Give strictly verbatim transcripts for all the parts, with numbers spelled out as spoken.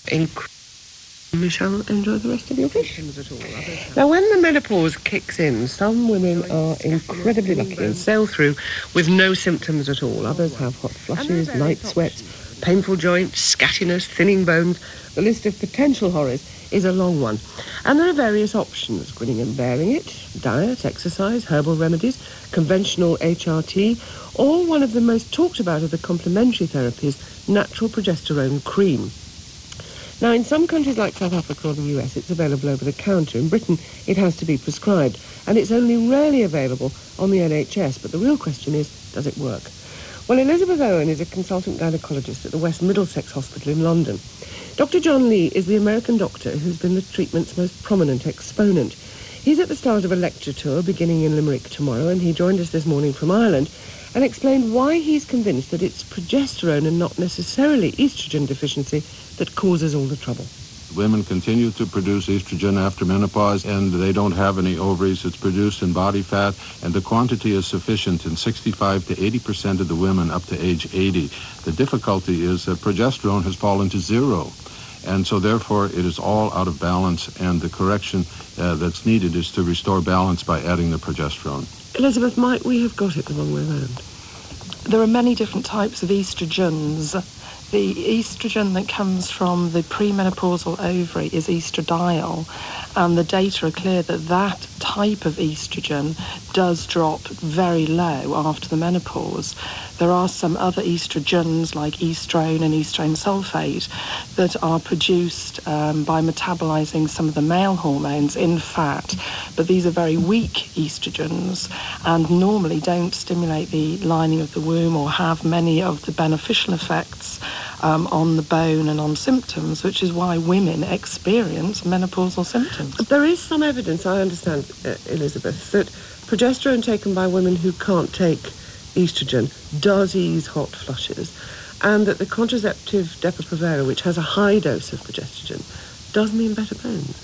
Inc- Michelle, enjoy the rest of your fish. Now, when the menopause kicks in, some women are incredibly lucky and sail through with no symptoms at all. Others have hot flushes, night sweats, painful joints, scattiness, thinning bones. The list of potential horrors is a long one. And there are various options, grinning and bearing it, diet, exercise, herbal remedies, conventional H R T, or one of the most talked about of the complementary therapies, natural progesterone cream. Now, in some countries like South Africa or the U S, it's available over the counter. In Britain, it has to be prescribed, and it's only rarely available on the N H S. But the real question is, does it work? Well, Elizabeth Owen is a consultant gynaecologist at the West Middlesex Hospital in London. Doctor John Lee is the American doctor who's been the treatment's most prominent exponent. He's at the start of a lecture tour beginning in Limerick tomorrow, and he joined us this morning from Ireland and explained why he's convinced that it's progesterone and not necessarily estrogen deficiency that causes all the trouble. Women continue to produce estrogen after menopause, and they don't have any ovaries. It's produced in body fat, and the quantity is sufficient in sixty-five to eighty percent of the women up to age eighty. The difficulty is that progesterone has fallen to zero, and so therefore it is all out of balance, and the correction uh, that's needed is to restore balance by adding the progesterone. Elizabeth, might we have got it the wrong way around? There are many different types of estrogens. The estrogen that comes from the premenopausal ovary is estradiol, and the data are clear that that type of estrogen does drop very low after the menopause. There are some other estrogens like estrone and estrone sulfate that are produced um, by metabolizing some of the male hormones in fat, but these are very weak estrogens and normally don't stimulate the lining of the womb or have many of the beneficial effects um, on the bone and on symptoms, which is why women experience menopausal symptoms. There is some evidence, I understand, uh, Elizabeth, that progesterone taken by women who can't take estrogen does ease hot flushes, and that the contraceptive Depo-Provera, which has a high dose of progesterone, does mean better bones.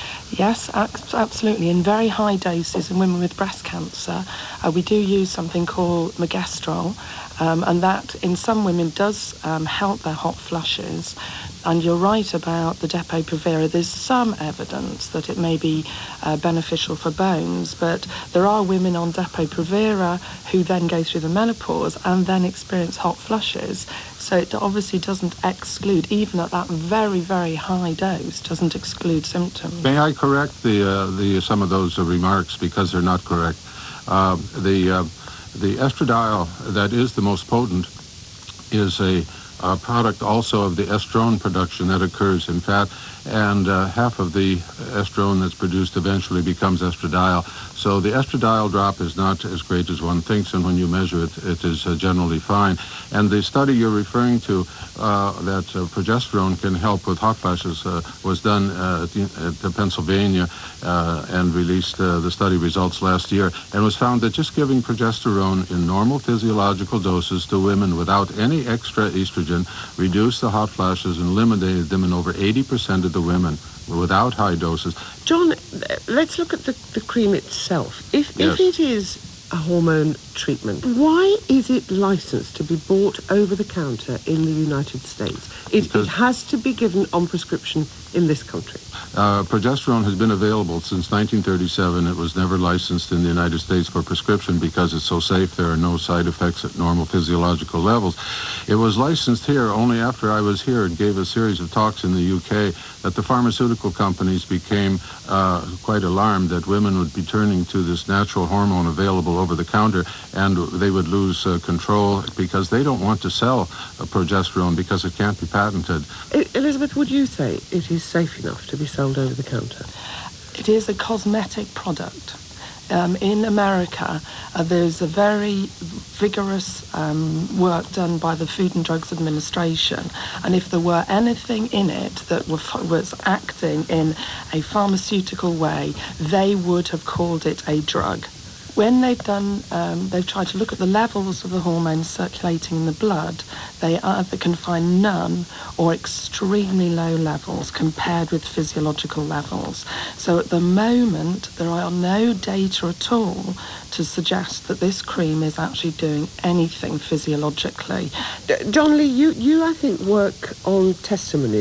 Yes, absolutely. In very high doses in women with breast cancer, uh, we do use something called Megestrol, um, and that in some women does um, help their hot flushes. And you're right about the Depo-Provera. There's some evidence that it may be uh, beneficial for bones, but there are women on Depo-Provera who then go through the menopause and then experience hot flushes. So it obviously doesn't exclude, even at that very, very high dose, doesn't exclude symptoms. May I correct the uh, the some of those uh, remarks because they're not correct? Uh, the uh, the estradiol that is the most potent is a Uh, product also of the estrone production that occurs in fat, and uh, half of the estrone that's produced eventually becomes estradiol. So the estradiol drop is not as great as one thinks, and when you measure it, it is uh, generally fine. And the study you're referring to, uh, that uh, progesterone can help with hot flashes, uh, was done uh, at, the, at the Pennsylvania uh, and released uh, the study results last year, and was found that just giving progesterone in normal physiological doses to women without any extra estrogen reduced the hot flashes and eliminated them in over eighty percent of the women without high doses. John, let's look at the, the cream itself. If, yes. if it is a hormone treatment, why is it licensed to be bought over the counter in the United States? It, it has to be given on prescription in this country. Uh, progesterone has been available since nineteen thirty-seven. It was never licensed in the United States for prescription because it's so safe. There are no side effects at normal physiological levels. It was licensed here only after I was here and gave a series of talks in the U K that the pharmaceutical companies became uh, quite alarmed that women would be turning to this natural hormone available over the counter, and they would lose uh, control because they don't want to sell uh, progesterone because it can't be patented. Elizabeth, would you say it is safe enough to be sold over the counter? It is a cosmetic product. Um, in America, uh, there's a very vigorous um, work done by the Food and Drugs Administration, and if there were anything in it that were, was acting in a pharmaceutical way, they would have called it a drug. When they've done, um, they've tried to look at the levels of the hormones circulating in the blood, they either can find none or extremely low levels compared with physiological levels. So at the moment, there are no data at all to suggest that this cream is actually doing anything physiologically. John Lee, you, you I think, work on testimonies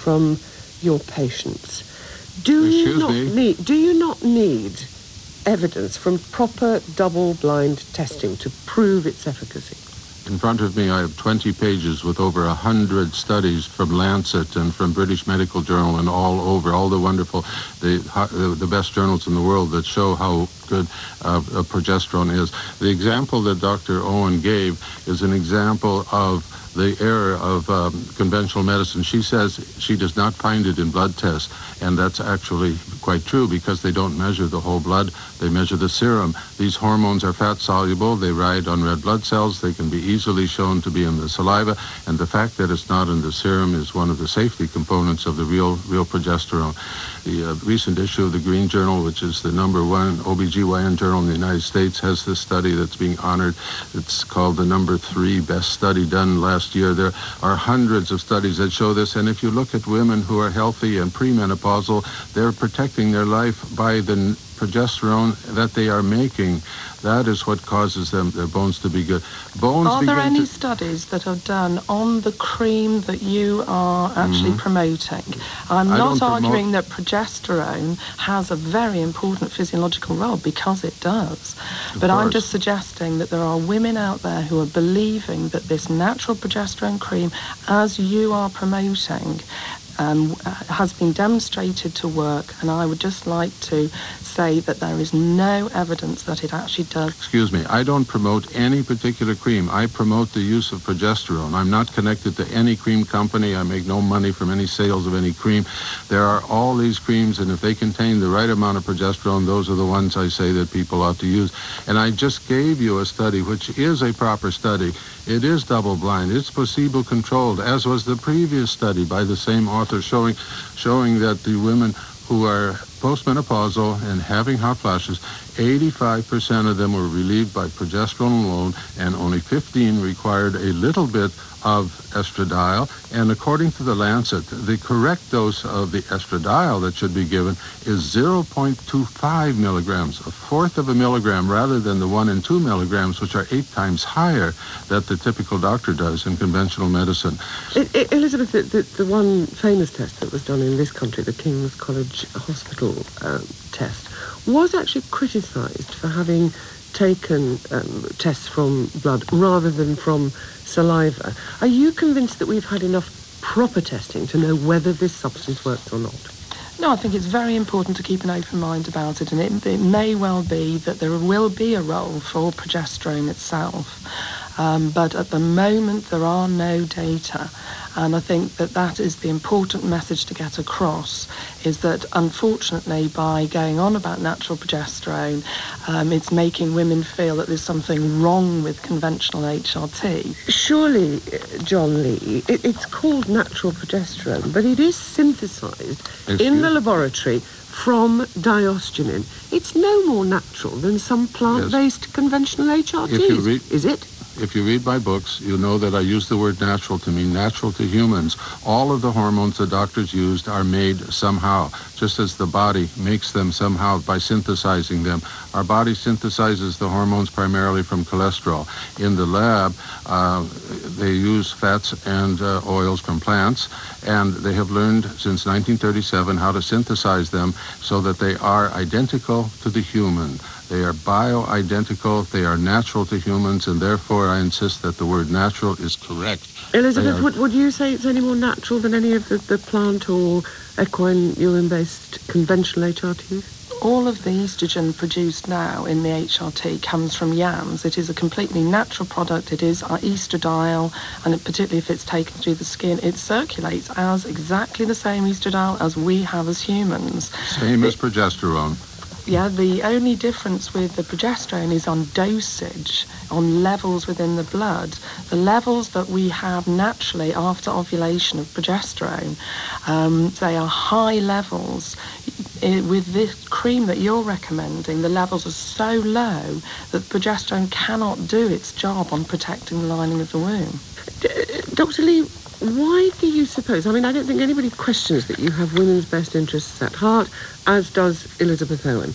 from your patients, do Excuse you not me? need do you not need evidence from proper double-blind testing to prove its efficacy? In front of me, I have twenty pages with over one hundred studies from Lancet and from British Medical Journal and all over, all the wonderful, the the best journals in the world that show how good uh, progesterone is. The example that Doctor Owen gave is an example of the error of um, conventional medicine. She says she does not find it in blood tests, and that's actually quite true because they don't measure the whole blood, they measure the serum. These hormones are fat-soluble, they ride on red blood cells, they can be easily shown to be in the saliva, and the fact that it's not in the serum is one of the safety components of the real, real progesterone. The uh, recent issue of the Green Journal, which is the number one O B G Y N journal in the United States, has this study that's being honored. It's called the number three best study done last year. There are hundreds of studies that show this, and if you look at women who are healthy and premenopausal, they're protecting their life by the progesterone that they are making. That is what causes them, their bones to be good. Bones Are there begin any to- studies that are done on the cream that you are actually Mhm. promoting? I'm I not don't promote- arguing that progesterone has a very important physiological role, because it does. Of But I'm course. just suggesting that there are women out there who are believing that this natural progesterone cream, as you are promoting, Um, uh, has been demonstrated to work, and I would just like to say that there is no evidence that it actually does. Excuse me, I don't promote any particular cream. I promote the use of progesterone. I'm not connected to any cream company. I make no money from any sales of any cream. There are all these creams, and if they contain the right amount of progesterone, those are the ones I say that people ought to use. And I just gave you a study, which is a proper study. It is double-blind. It's placebo-controlled, as was the previous study by the same author showing, showing that the women who are postmenopausal and having hot flashes, eighty-five percent of them were relieved by progesterone alone, and only fifteen required a little bit of estradiol. And according to the Lancet, the correct dose of the estradiol that should be given is zero point two five milligrams, a fourth of a milligram, rather than the one and two milligrams, which are eight times higher that the typical doctor does in conventional medicine. I, I, Elizabeth, the, the, the one famous test that was done in this country, the King's College Hospital um, test, was actually criticised for having taken um, tests from blood rather than from saliva. Are you convinced that we've had enough proper testing to know whether this substance works or not? No, I think it's very important to keep an open mind about it, and it, it may well be that there will be a role for progesterone itself. Um, but at the moment, there are no data. And I think that that is the important message to get across, is that unfortunately, by going on about natural progesterone, um, it's making women feel that there's something wrong with conventional H R T. Surely, uh, John Lee, it, it's called natural progesterone, but it is synthesised Excuse- in the laboratory from diosgenin. It's no more natural than some plant-based conventional H R Ts, If you read- is it? If you read my books, you know that I use the word natural to mean natural to humans. All of the hormones the doctors used are made somehow, just as the body makes them somehow by synthesizing them. Our body synthesizes the hormones primarily from cholesterol. In the lab, uh, they use fats and uh, oils from plants, and they have learned since nineteen thirty-seven how to synthesize them so that they are identical to the human. They are bio-identical, they are natural to humans, and therefore I insist that the word natural is correct. Elizabeth, They are- would, would you say it's any more natural than any of the, the plant or equine urine-based conventional H R Ts? All of the estrogen produced now in the H R T comes from yams. It is a completely natural product. It is our estradiol, and it, particularly if it's taken through the skin, it circulates as exactly the same estradiol as we have as humans. Same as progesterone. Yeah, the only difference with the progesterone is on dosage, on levels within the blood. The levels that we have naturally after ovulation of progesterone, um, they are high levels. I, with this cream that you're recommending, the levels are so low that progesterone cannot do its job on protecting the lining of the womb. D- Doctor Lee, why do you suppose, I mean, I don't think anybody questions that you have women's best interests at heart, as does Elizabeth Owen.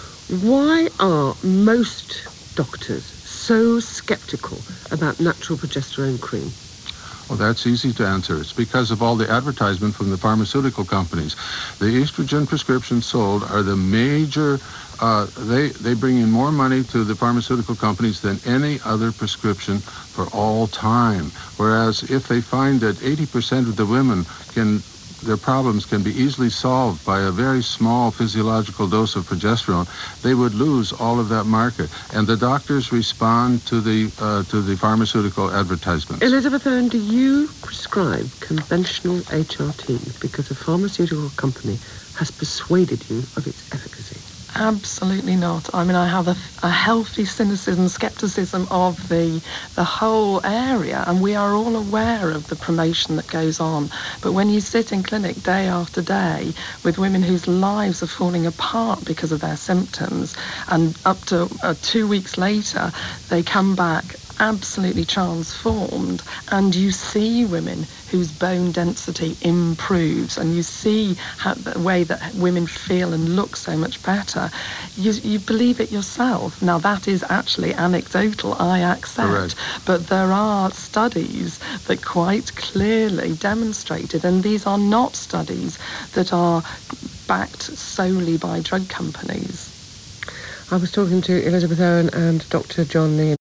Why are most doctors so sceptical about natural progesterone cream? Well, that's easy to answer. It's because of all the advertisement from the pharmaceutical companies. The estrogen prescriptions sold are the major, uh, they, they bring in more money to the pharmaceutical companies than any other prescription for all time. Whereas if they find that eighty percent of the women can their problems can be easily solved by a very small physiological dose of progesterone, they would lose all of that market. And the doctors respond to the uh, to the pharmaceutical advertisements. Elizabeth Owen, do you prescribe conventional H R T because a pharmaceutical company has persuaded you of its efficacy? Absolutely not. I mean, I have a, a healthy cynicism, scepticism of the the whole area, and we are all aware of the promotion that goes on. But when you sit in clinic day after day with women whose lives are falling apart because of their symptoms, and up to uh, two weeks later, they come back absolutely transformed, and you see women whose bone density improves, and you see how, the way that women feel and look so much better, you, you believe it yourself. Now, that is actually anecdotal, I accept, Correct. but there are studies that quite clearly demonstrate it, and these are not studies that are backed solely by drug companies. I was talking to Elizabeth Owen and Doctor John Lee.